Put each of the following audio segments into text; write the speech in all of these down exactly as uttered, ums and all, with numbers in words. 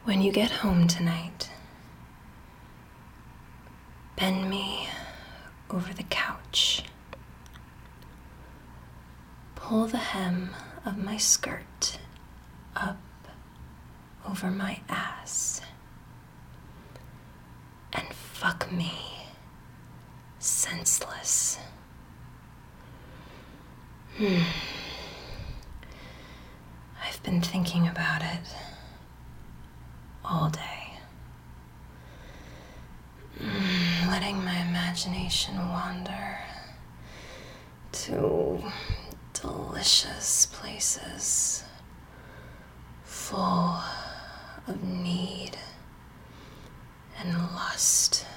When you get home tonight, bend me over the couch. Pull the hem of my skirt up over my ass and fuck me senseless. Hmm. I've been thinking about it all day. Mm, letting my imagination wander to delicious places full of need and lust.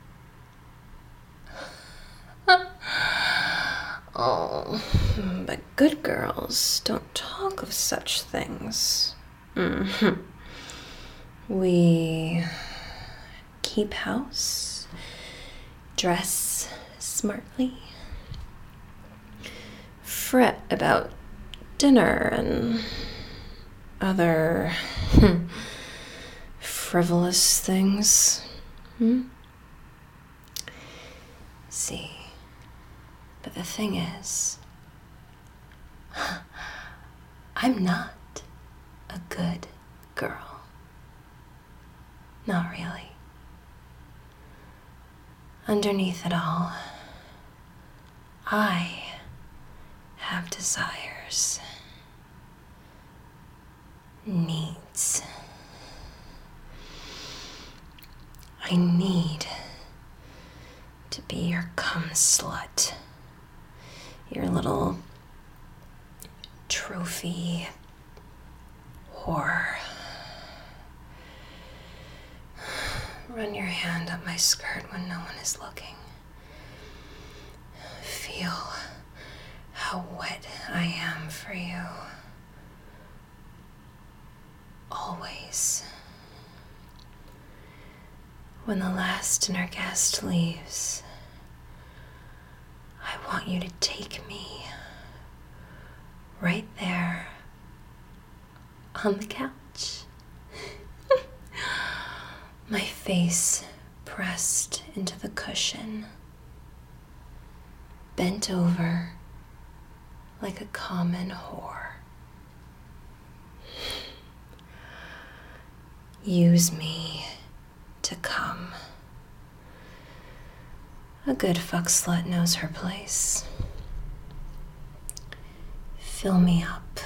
Oh, but good girls don't talk of such things. Mm-hmm. We keep house, dress smartly, fret about dinner and other frivolous things. Hmm? See, but the thing is, I'm not a good girl. Not really. Underneath it all, I have desires, needs. I need to be your cum slut, your little trophy whore. Run your hand up my skirt when no one is looking. Feel how wet I am for you. Always. When the last dinner guest leaves, I want you to take me right there on the couch. My face pressed into the cushion, bent over like a common whore. Use me to come. A good fuck slut knows her place. Fill me up.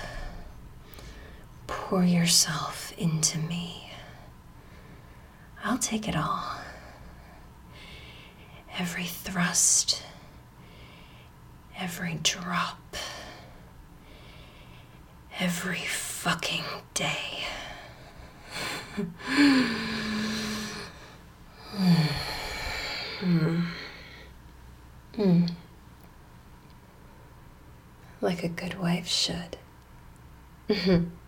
Pour yourself into me. I'll take it all. Every thrust, every drop, every fucking day. mm. Mm. Like a good wife should.